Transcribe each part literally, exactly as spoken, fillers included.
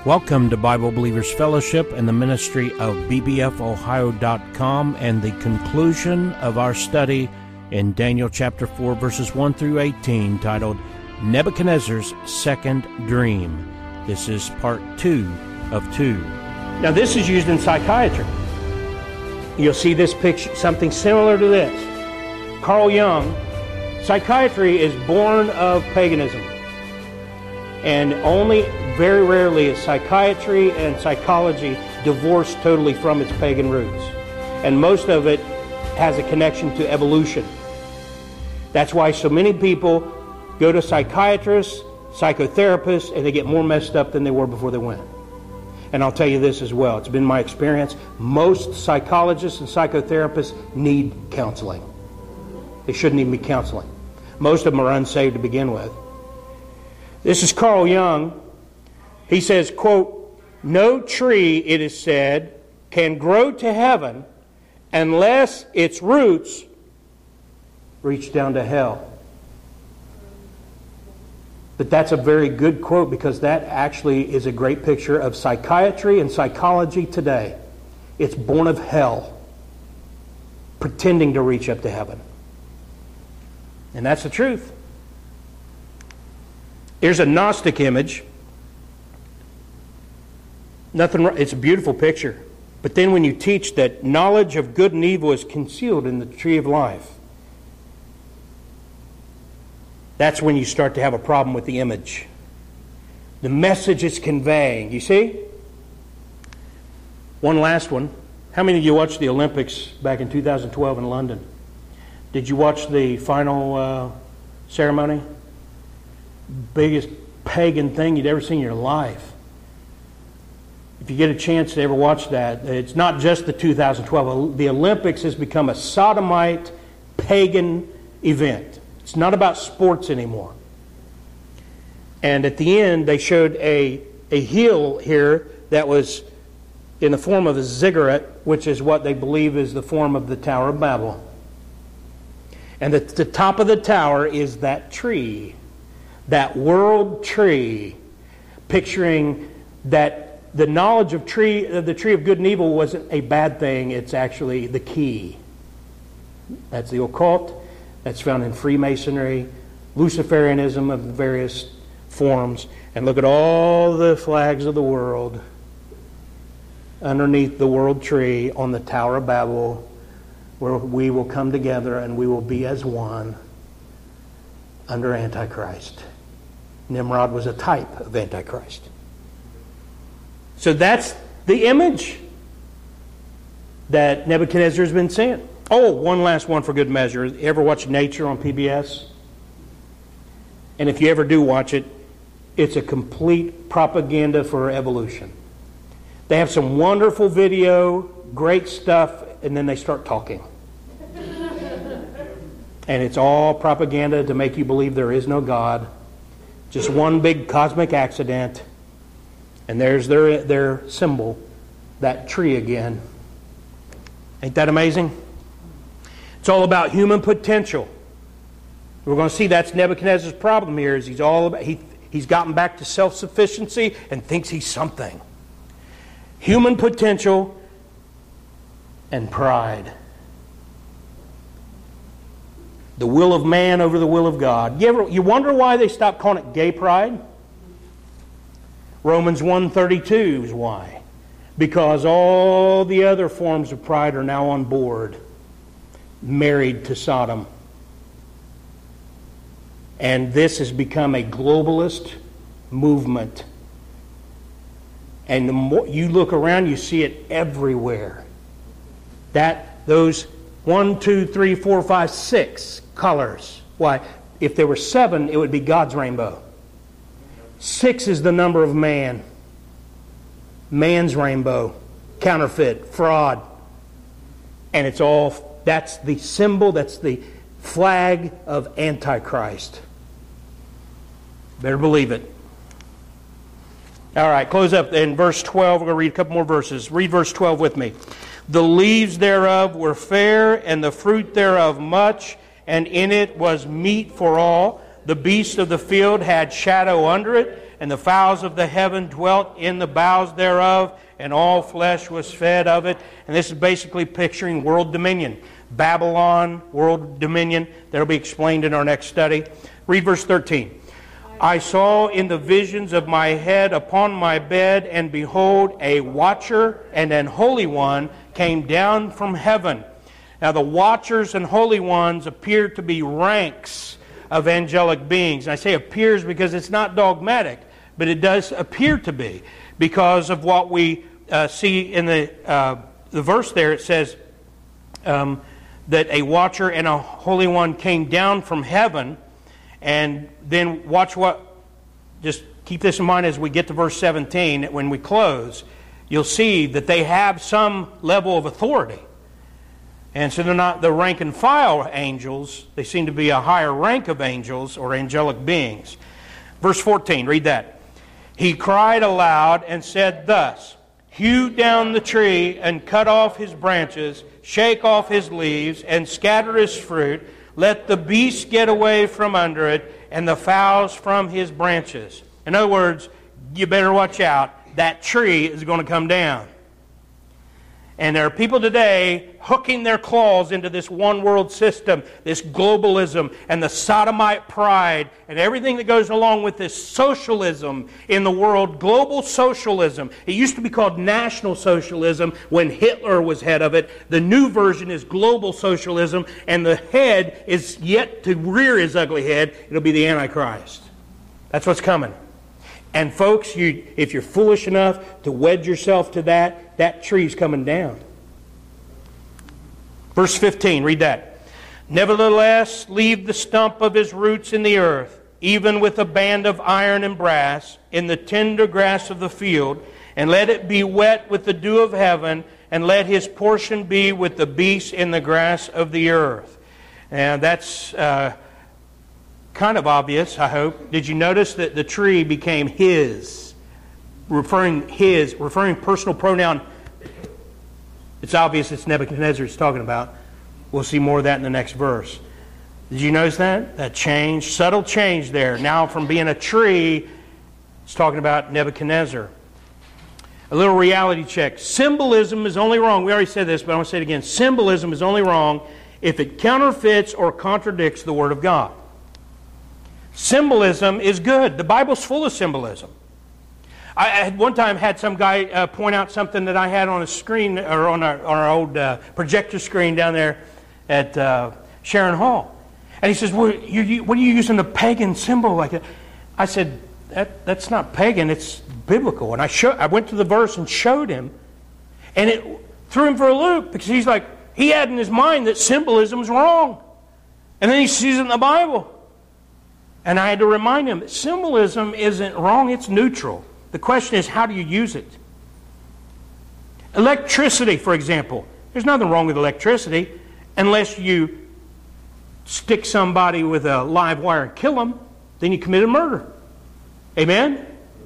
Welcome to Bible Believers Fellowship and the ministry of B B F Ohio dot com and the conclusion of our study in Daniel chapter four, verses one through eighteen, titled Nebuchadnezzar's Second Dream. This is part two of two. Now this is used in psychiatry. You'll see this picture, something similar to this. Carl Jung, psychiatry is born of paganism. And only very rarely is psychiatry and psychology divorced totally from its pagan roots. And most of it has a connection to evolution. That's why so many people go to psychiatrists, psychotherapists, and they get more messed up than they were before they went. And I'll tell you this as well. It's been my experience. Most psychologists and psychotherapists need counseling. They shouldn't even be counseling. Most of them are unsaved to begin with. This is Carl Jung. He says, quote, "No tree, it is said, can grow to heaven unless its roots reach down to hell." But that's a very good quote, because that actually is a great picture of psychiatry and psychology today. It's born of hell, pretending to reach up to heaven. And that's the truth. Here's a Gnostic image. Nothing. It's a beautiful picture. But then when you teach that knowledge of good and evil is concealed in the tree of life, that's when you start to have a problem with the image. The message it's conveying. You see? One last one. How many of you watched the Olympics back in two thousand twelve in London? Did you watch the final uh, ceremony? Biggest pagan thing you'd ever seen in your life. If you get a chance to ever watch that, it's not just the two thousand twelve. The Olympics has become a sodomite, pagan event. It's not about sports anymore. And at the end, they showed a, a heel here that was in the form of a ziggurat, which is what they believe is the form of the Tower of Babel. And at the top of the tower is that tree. That world tree, picturing that the knowledge of tree, of the tree of good and evil wasn't a bad thing. It's actually the key. That's the occult. That's found in Freemasonry, Luciferianism of various forms. And look at all the flags of the world underneath the world tree on the Tower of Babel, where we will come together and we will be as one under Antichrist. Nimrod was a type of Antichrist. So that's the image that Nebuchadnezzar has been seeing. Oh, one last one for good measure. You ever watch Nature on P B S? And if you ever do watch it, it's a complete propaganda for evolution. They have some wonderful video, great stuff, and then they start talking. And it's all propaganda to make you believe there is no God. Just one big cosmic accident. And there's their, their symbol, that tree again. Ain't that amazing? It's all about human potential. We're going to see that's Nebuchadnezzar's problem here. Is he's all about he he's gotten back to self-sufficiency and thinks he's something. Human potential and pride. The will of man over the will of God. You ever you wonder why they stopped calling it gay pride? Romans one thirty-two is why. Because all the other forms of pride are now on board, married to Sodom. And this has become a globalist movement. And the more you look around, you see it everywhere. That those one, two, three, four, five, six colors. Why? If there were seven, it would be God's rainbow. Six is the number of man. Man's rainbow. Counterfeit. Fraud. And it's all, that's the symbol, that's the flag of Antichrist. Better believe it. All right, close up in verse twelve. We're going to read a couple more verses. Read verse twelve with me. The leaves thereof were fair, and the fruit thereof much, and in it was meat for all. The beasts of the field had shadow under it, and the fowls of the heaven dwelt in the boughs thereof, and all flesh was fed of it. And this is basically picturing world dominion. Babylon, world dominion. That'll be explained in our next study. Read verse thirteen. I saw in the visions of my head upon my bed, and behold, a watcher and an holy one came down from heaven. Now the watchers and holy ones appear to be ranks of angelic beings. And I say appears because it's not dogmatic, but it does appear to be, because of what we uh, see in the uh, the verse there. It says um, that a watcher and a holy one came down from heaven. And then watch what, just keep this in mind as we get to verse seventeen, when we close, you'll see that they have some level of authority. And so they're not the rank and file angels, they seem to be a higher rank of angels or angelic beings. Verse fourteen, read that. He cried aloud and said thus, hew down the tree and cut off his branches, shake off his leaves and scatter his fruit. Let the beasts get away from under it, and the fowls from his branches. In other words, you better watch out. That tree is going to come down. And there are people today hooking their claws into this one world system, this globalism, and the sodomite pride, and everything that goes along with this socialism in the world, global socialism. It used to be called National Socialism when Hitler was head of it. The new version is global socialism, and the head is yet to rear his ugly head. It'll be the Antichrist. That's what's coming. And folks, you, if you're foolish enough to wed yourself to that, that tree's coming down. Verse fifteen, read that. Nevertheless, leave the stump of his roots in the earth, even with a band of iron and brass, in the tender grass of the field, and let it be wet with the dew of heaven, and let his portion be with the beasts in the grass of the earth. And that's uh, kind of obvious, I hope. Did you notice that the tree became his? Referring his, referring personal pronoun. It's obvious it's Nebuchadnezzar he's talking about. We'll see more of that in the next verse. Did you notice that? That change, subtle change there. Now from being a tree, it's talking about Nebuchadnezzar. A little reality check. Symbolism is only wrong. We already said this, but I want to say it again. Symbolism is only wrong if it counterfeits or contradicts the Word of God. Symbolism is good. The Bible's full of symbolism. I had one time had some guy uh, point out something that I had on a screen, or on our, on our old uh, projector screen down there at uh, Sharon Hall. And he says, well, you, you, what are you using a pagan symbol like that? I said, that, that's not pagan, it's biblical. And I, show, I went to the verse and showed him. And it threw him for a loop, because he's like, he had in his mind that symbolism was wrong. And then he sees it in the Bible. And I had to remind him that symbolism isn't wrong, it's neutral. The question is, how do you use it? Electricity, for example. There's nothing wrong with electricity unless you stick somebody with a live wire and kill them, then you committed murder. Amen?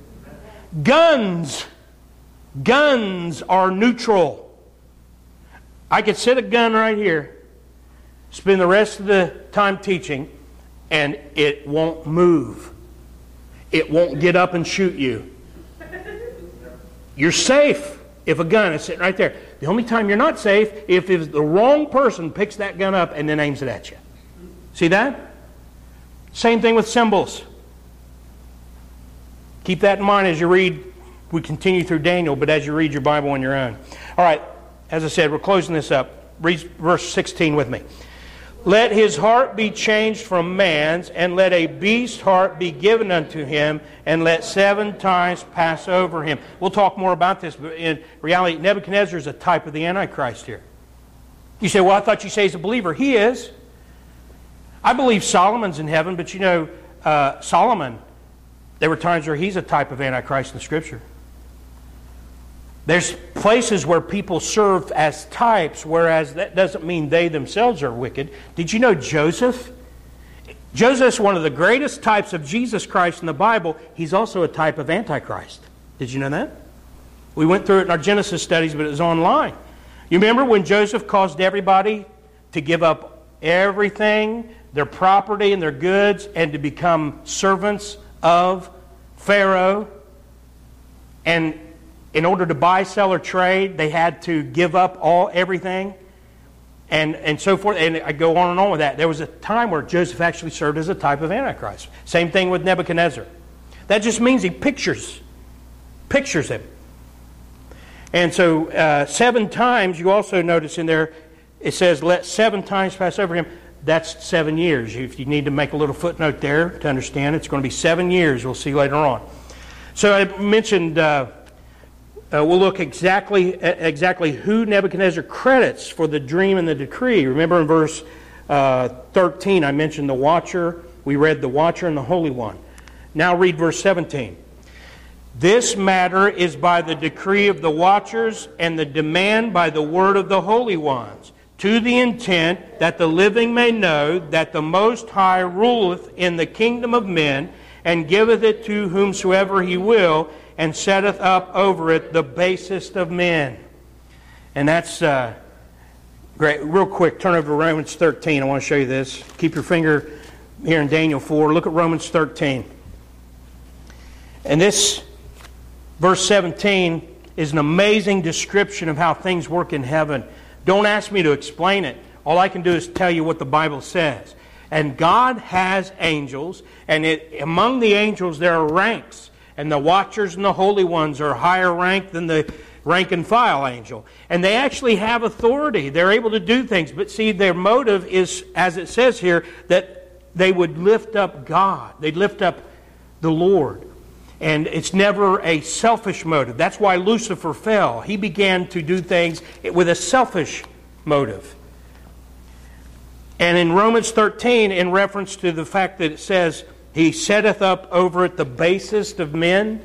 Guns. Guns are neutral. I could set a gun right here, spend the rest of the time teaching, and it won't move. It won't get up and shoot you. You're safe if a gun is sitting right there. The only time you're not safe if, if the wrong person picks that gun up and then aims it at you. See that? Same thing with symbols. Keep that in mind as you read. We continue through Daniel, but as you read your Bible on your own. All right, as I said, we're closing this up. Read verse sixteen with me. Let his heart be changed from man's, and let a beast's heart be given unto him, and let seven times pass over him. We'll talk more about this, but in reality, Nebuchadnezzar is a type of the Antichrist here. You say, well, I thought you say he's a believer. He is. I believe Solomon's in heaven, but you know, uh, Solomon, there were times where he's a type of Antichrist in the Scripture. There's places where people serve as types, whereas that doesn't mean they themselves are wicked. Did you know Joseph? Joseph's one of the greatest types of Jesus Christ in the Bible. He's also a type of Antichrist. Did you know that? We went through it in our Genesis studies, but it was online. You remember when Joseph caused everybody to give up everything, their property and their goods, and to become servants of Pharaoh, and in order to buy, sell, or trade, they had to give up all everything, and, and so forth. And I go on and on with that. There was a time where Joseph actually served as a type of Antichrist. Same thing with Nebuchadnezzar. That just means he pictures, pictures him. And so uh, seven times, you also notice in there, it says, let seven times pass over him. That's seven years. If you need to make a little footnote there to understand, it's going to be seven years. We'll see later on. So I mentioned... Uh, Uh, we'll look exactly exactly who Nebuchadnezzar credits for the dream and the decree. Remember in verse uh, thirteen, I mentioned the watcher. We read the watcher and the Holy One. Now read verse seventeen. This matter is by the decree of the watchers and the demand by the word of the holy ones, to the intent that the living may know that the Most High ruleth in the kingdom of men, and giveth it to whomsoever he will, and setteth up over it the basest of men. And that's uh, great. Real quick, turn over to Romans thirteen. I want to show you this. Keep your finger here in Daniel four. Look at Romans thirteen. And this, verse seventeen, is an amazing description of how things work in heaven. Don't ask me to explain it. All I can do is tell you what the Bible says. And God has angels, and it, among the angels there are ranks. And the watchers and the holy ones are higher ranked than the rank and file angel. And they actually have authority. They're able to do things. But see, their motive is, as it says here, that they would lift up God. They'd lift up the Lord. And it's never a selfish motive. That's why Lucifer fell. He began to do things with a selfish motive. And in Romans thirteen, in reference to the fact that it says, he setteth up over it the basest of men.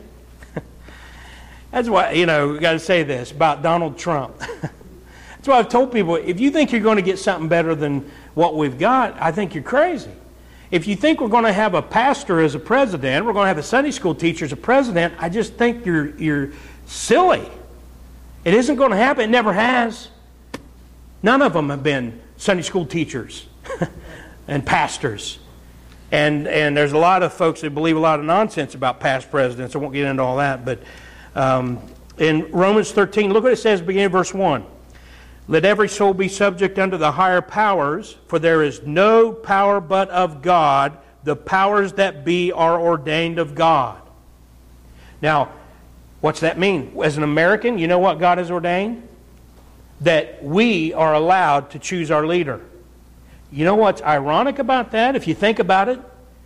That's why, you know, we've got to say this about Donald Trump. That's why I've told people, if you think you're going to get something better than what we've got, I think you're crazy. If you think we're going to have a pastor as a president, we're going to have a Sunday school teacher as a president, I just think you're, you're silly. It isn't going to happen. It never has. None of them have been Sunday school teachers and pastors. And and there's a lot of folks that believe a lot of nonsense about past presidents. I won't get into all that. But um, in Romans thirteen, look what it says beginning of verse one. Let every soul be subject unto the higher powers, for there is no power but of God. The powers that be are ordained of God. Now, what's that mean? As an American, you know what God has ordained? That we are allowed to choose our leader. You know what's ironic about that, if you think about it?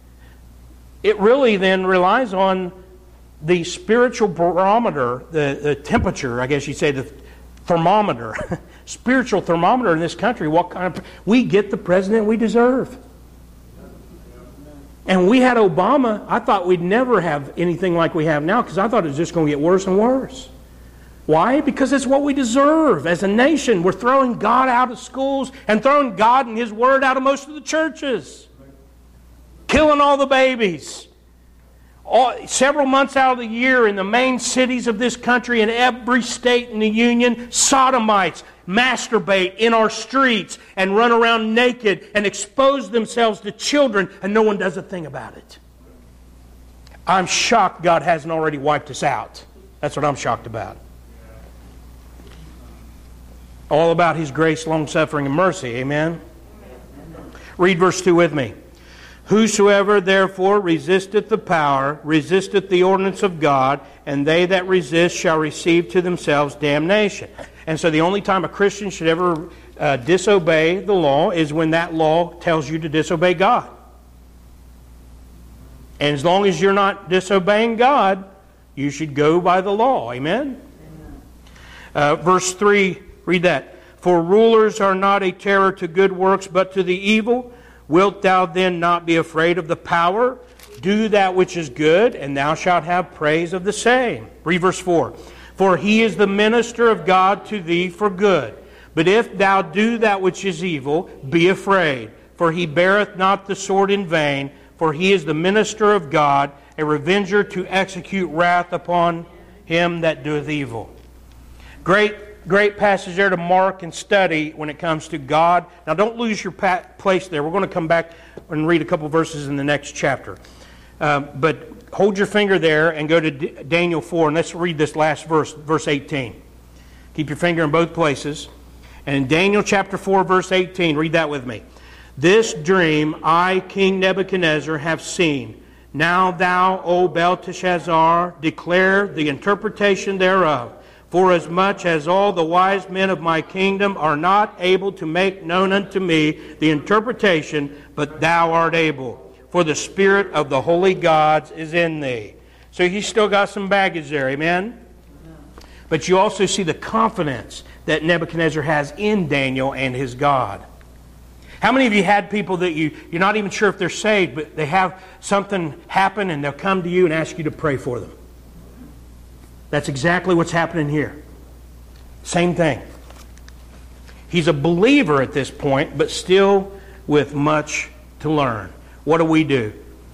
It really then relies on the spiritual barometer, the, the temperature, I guess you'd say, the thermometer, spiritual thermometer in this country. What kind of, we get the president we deserve. And we had Obama. I thought we'd never have anything like we have now, because I thought it was just going to get worse and worse. Why? Because it's what we deserve as a nation. We're throwing God out of schools and throwing God and His Word out of most of the churches. Killing all the babies. All, several months out of the year in the main cities of this country, in every state in the Union, sodomites masturbate in our streets and run around naked and expose themselves to children, and no one does a thing about it. I'm shocked God hasn't already wiped us out. That's what I'm shocked about. All about His grace, long-suffering, and mercy. Amen? Read verse two with me. Whosoever therefore resisteth the power, resisteth the ordinance of God, and they that resist shall receive to themselves damnation. And so the only time a Christian should ever uh, disobey the law is when that law tells you to disobey God. And as long as you're not disobeying God, you should go by the law. Amen? Uh, verse three, read that. For rulers are not a terror to good works, but to the evil. Wilt thou then not be afraid of the power? Do that which is good, and thou shalt have praise of the same. Read verse four. For he is the minister of God to thee for good. But if thou do that which is evil, be afraid. For he beareth not the sword in vain, for he is the minister of God, a revenger to execute wrath upon him that doeth evil. Great Great passage there to mark and study when it comes to God. Now don't lose your place there. We're going to come back and read a couple verses in the next chapter. Um, but hold your finger there and go to D- Daniel four, and let's read this last verse, verse eighteen. Keep your finger in both places. And in Daniel chapter four, verse eighteen, read that with me. This dream I, King Nebuchadnezzar, have seen. Now thou, O Belteshazzar, declare the interpretation thereof. Forasmuch as all the wise men of my kingdom are not able to make known unto me the interpretation, but thou art able. For the Spirit of the holy gods is in thee. So he's still got some baggage there, amen? But you also see the confidence that Nebuchadnezzar has in Daniel and his God. How many of you had people that you, you're not even sure if they're saved, but they have something happen and they'll come to you and ask you to pray for them? That's exactly what's happening here. Same thing. He's a believer at this point, but still with much to learn. What do we do?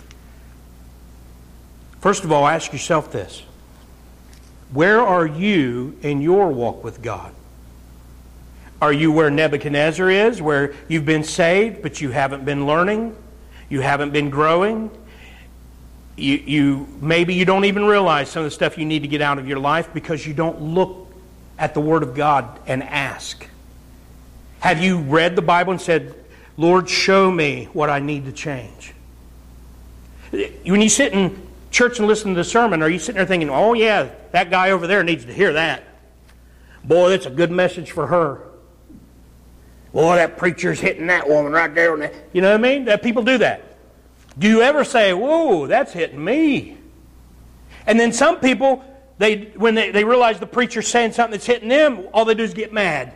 First of all, ask yourself this. Where are you in your walk with God? Are you where Nebuchadnezzar is, where you've been saved, but you haven't been learning? You haven't been growing? You, you maybe you don't even realize some of the stuff you need to get out of your life because you don't look at the Word of God and ask. Have you read the Bible and said, Lord, show me what I need to change? When you sit in church and listen to the sermon, are you sitting there thinking, oh yeah, that guy over there needs to hear that. Boy, that's a good message for her. Boy, that preacher's hitting that woman right there. On that. You know what I mean? That people do that. Do you ever say, whoa, that's hitting me? And then some people, they when they, they realize the preacher's saying something that's hitting them, all they do is get mad.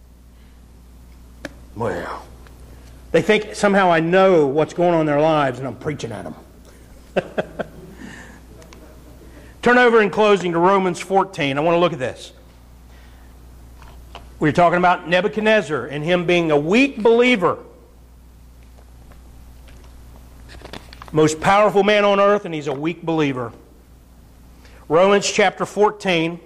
Well, they think somehow I know what's going on in their lives and I'm preaching at them. Turn over in closing to Romans fourteen. I want to look at this. We're talking about Nebuchadnezzar and him being a weak believer. Most powerful man on earth, and he's a weak believer. Romans chapter fourteen.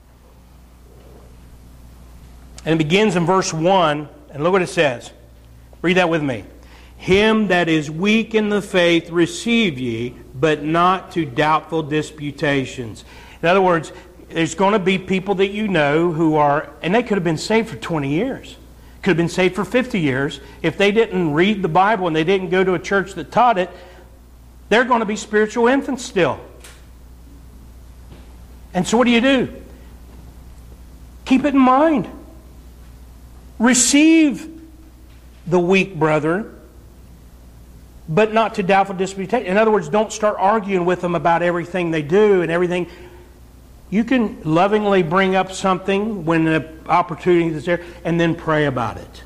And it begins in verse one. And look what it says. Read that with me. Him that is weak in the faith receive ye, but not to doubtful disputations. In other words, there's going to be people that you know who are, and they could have been saved for twenty years. Could have been saved for fifty years. If they didn't read the Bible and they didn't go to a church that taught it, they're going to be spiritual infants still. And so what do you do? Keep it in mind. Receive the weak brother, but not to doubtful disputation. In other words, don't start arguing with them about everything they do and everything. You can lovingly bring up something when the opportunity is there and then pray about it.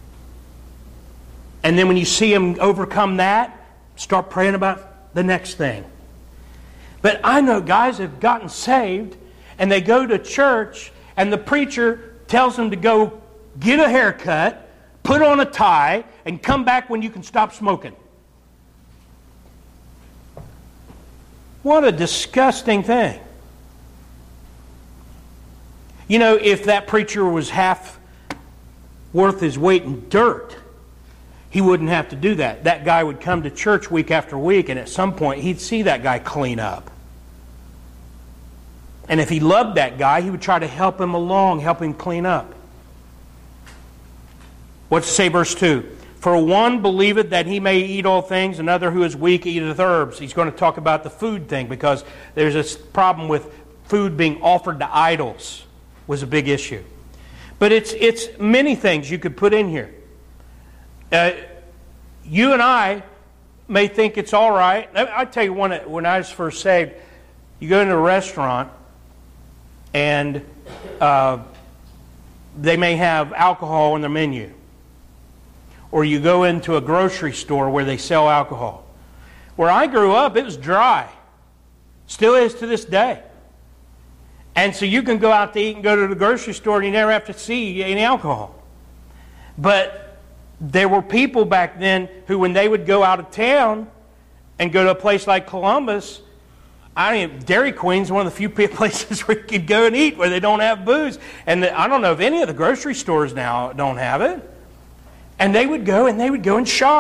And then when you see them overcome that, start praying about the next thing. But I know guys have gotten saved and they go to church and the preacher tells them to go get a haircut, put on a tie, and come back when you can stop smoking. What a disgusting thing. You know, if that preacher was half worth his weight in dirt, he wouldn't have to do that. That guy would come to church week after week, and at some point he'd see that guy clean up. And if he loved that guy, he would try to help him along, help him clean up. What's it say, verse two? For one believeth that he may eat all things, another who is weak eateth herbs. He's going to talk about the food thing because there's this problem with food being offered to idols was a big issue. But it's it's many things you could put in here. Uh, you and I may think it's all right. I'll tell you one, when I was first saved, you go into a restaurant and uh, they may have alcohol on their menu. Or you go into a grocery store where they sell alcohol. Where I grew up, it was dry. Still is to this day. And so you can go out to eat and go to the grocery store and you never have to see any alcohol. But there were people back then who, when they would go out of town and go to a place like Columbus, I mean, Dairy Queen's one of the few places where you could go and eat where they don't have booze. And the, I don't know if any of the grocery stores now don't have it. And they would go and they would go in shock.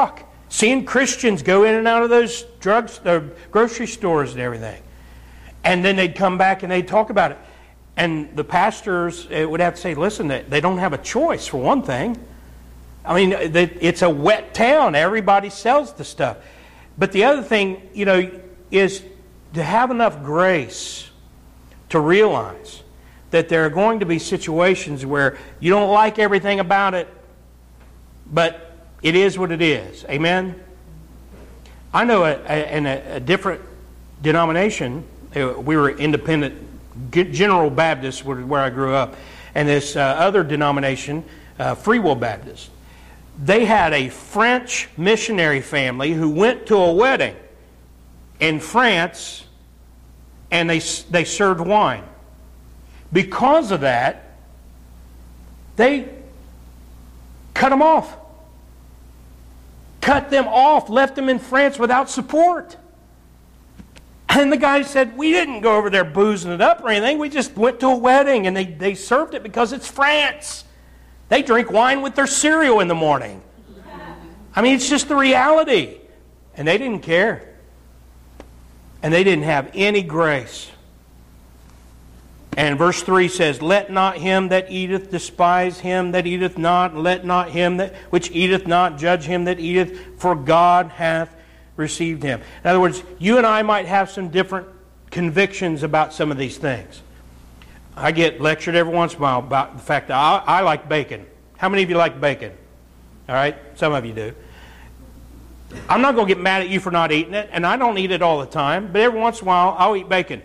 Seeing Christians go in and out of those drugs, uh, grocery stores and everything. And then they'd come back and they'd talk about it. And the pastors would have to say, listen, they don't have a choice, for one thing. I mean, it's a wet town. Everybody sells the stuff. But the other thing, you know, is to have enough grace to realize that there are going to be situations where you don't like everything about it, but it is what it is. Amen? I know a, a, in a, a different denomination, we were independent, General Baptist where I grew up, and this uh, other denomination, uh, Free Will Baptist. They had a French missionary family who went to a wedding in France, and they they served wine. Because of that, they cut them off. Cut them off, left them in France without support. And the guy said, we didn't go over there boozing it up or anything. We just went to a wedding, and they, they served it because it's France. They drink wine with their cereal in the morning. I mean, it's just the reality. And they didn't care. And they didn't have any grace. And verse three says, let not him that eateth despise him that eateth not, and let not him that which eateth not judge him that eateth, for God hath received him. In other words, you and I might have some different convictions about some of these things. I get lectured every once in a while about the fact that I, I like bacon. How many of you like bacon? All right? Some of you do. I'm not going to get mad at you for not eating it, and I don't eat it all the time, but every once in a while I'll eat bacon.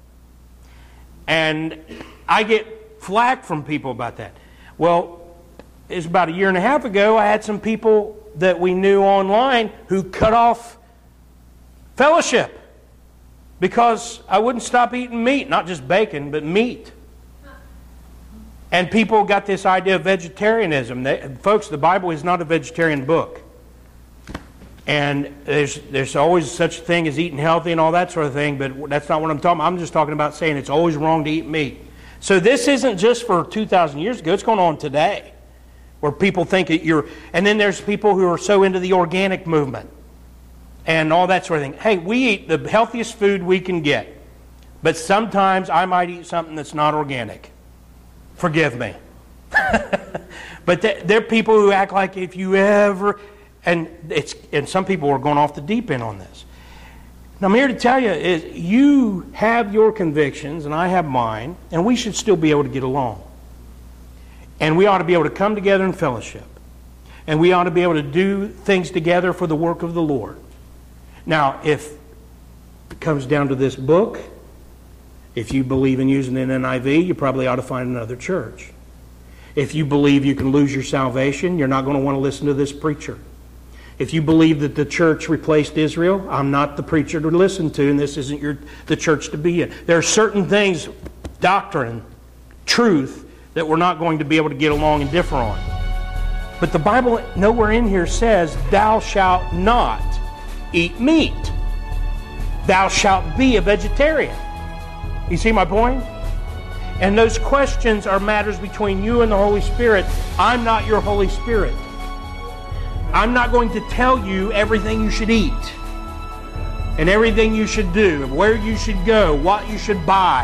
And I get flack from people about that. Well, it's about a year and a half ago, I had some people that we knew online who cut off fellowship because I wouldn't stop eating meat, not just bacon, but meat. And people got this idea of vegetarianism. They, folks, the Bible is not a vegetarian book. And there's there's always such a thing as eating healthy and all that sort of thing, but that's not what I'm talking about. I'm just talking about saying it's always wrong to eat meat. So this isn't just for two thousand years ago. It's going on today, where people think that you're... And then there's people who are so into the organic movement and all that sort of thing. Hey, we eat the healthiest food we can get, but sometimes I might eat something that's not organic. Forgive me. But there are people who act like if you ever... And it's and some people are going off the deep end on this. Now, I'm here to tell you is you have your convictions and I have mine, and we should still be able to get along. And we ought to be able to come together in fellowship. And we ought to be able to do things together for the work of the Lord. Now, if it comes down to this book, if you believe in using an N I V, you probably ought to find another church. If you believe you can lose your salvation, you're not going to want to listen to this preacher. If you believe that the church replaced Israel, I'm not the preacher to listen to, and this isn't your, the church to be in. There are certain things, doctrine, truth, that we're not going to be able to get along and differ on. But the Bible nowhere in here says, thou shalt not eat meat. Thou shalt be a vegetarian. You see my point? And those questions are matters between you and the Holy Spirit. I'm not your Holy Spirit. I'm not going to tell you everything you should eat and everything you should do, where you should go, what you should buy.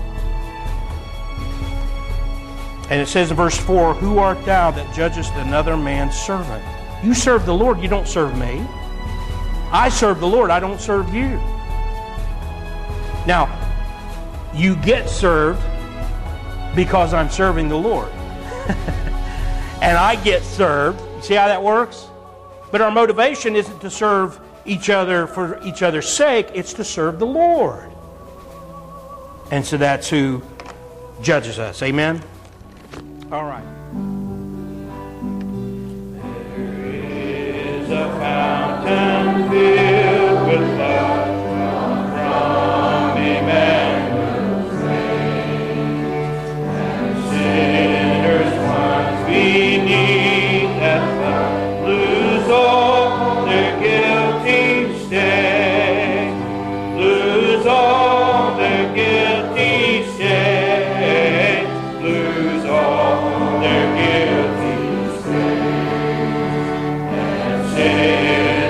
And it says in verse four, who art thou that judgest another man's servant? You serve the Lord, you don't serve me. I serve the Lord, I don't serve you. Now, you get served because I'm serving the Lord. And I get served. See how that works? But our motivation isn't to serve each other for each other's sake. It's to serve the Lord. And so that's who judges us. Amen? All right. There is a fountain filled with love from Emmanuel's reign, and sinners once beneath that flood lose all their guilty stain, lose all their guilty stain, lose all their guilty stain, and sin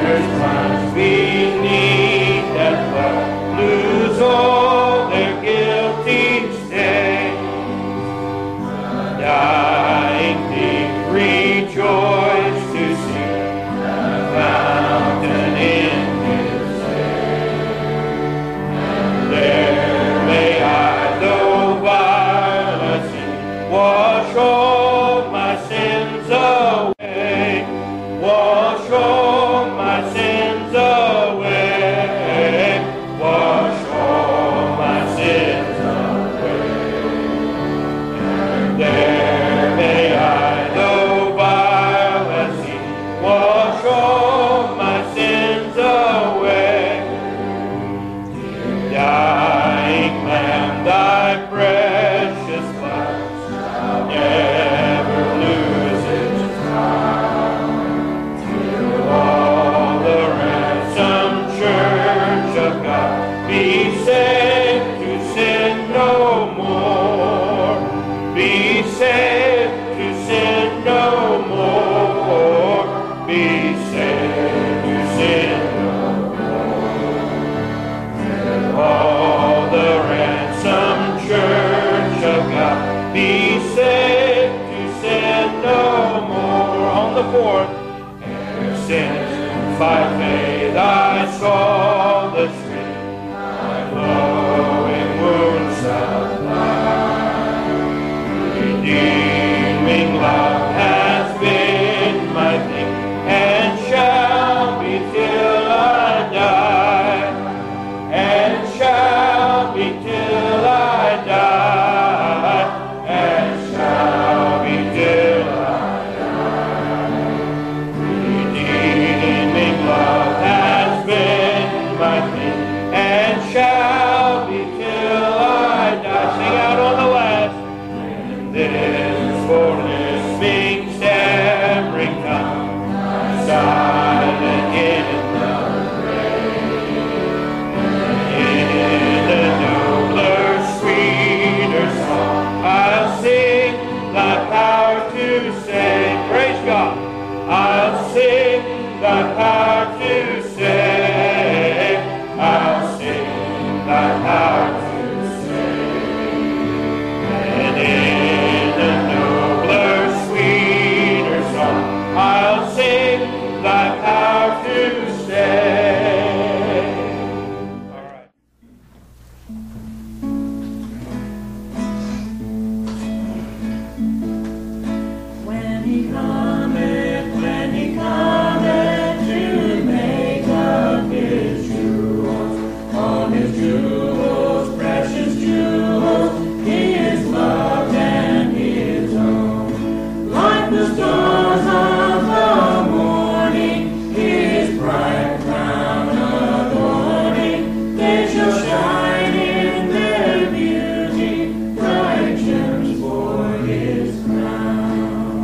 forth. Since by faith I saw the stream, my flowing wounds supply. Redeeming love has been my thing, and shall be till I die, and shall be till I die, and shall be till I die. Redeeming love has been my thing, and shall be till I die. Sing out on the last. And this for lisping stammering tongue, silent in the grave, in the nobler, sweeter song, I'll sing thy power to save. Praise God. I'll sing thy power to save. I'll sing thy power to save. And in the nobler, sweeter song, I'll sing thy power to save. All right. When he cometh, when he cometh to make up his jewels, all his jewels, precious jewels, he is loved and his own. Like the stars of the morning, his bright crown adorning, they shall shine in their beauty, bright gems for his crown.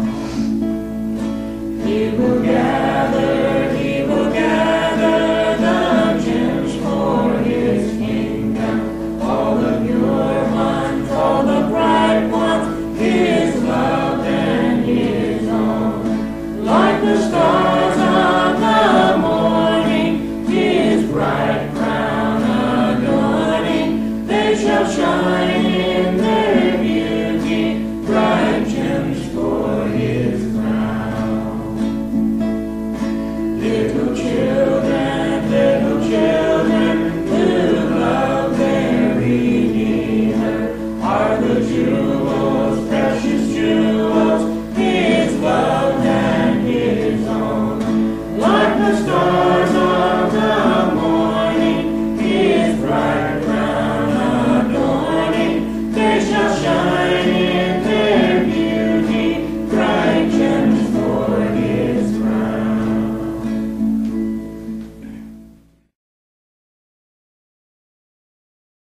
He will gather, he will gather the gems for his kingdom, all the pure ones, all the bright ones, his loved and his own. Like the stars of the morning, his bright crown adorning, they shall shine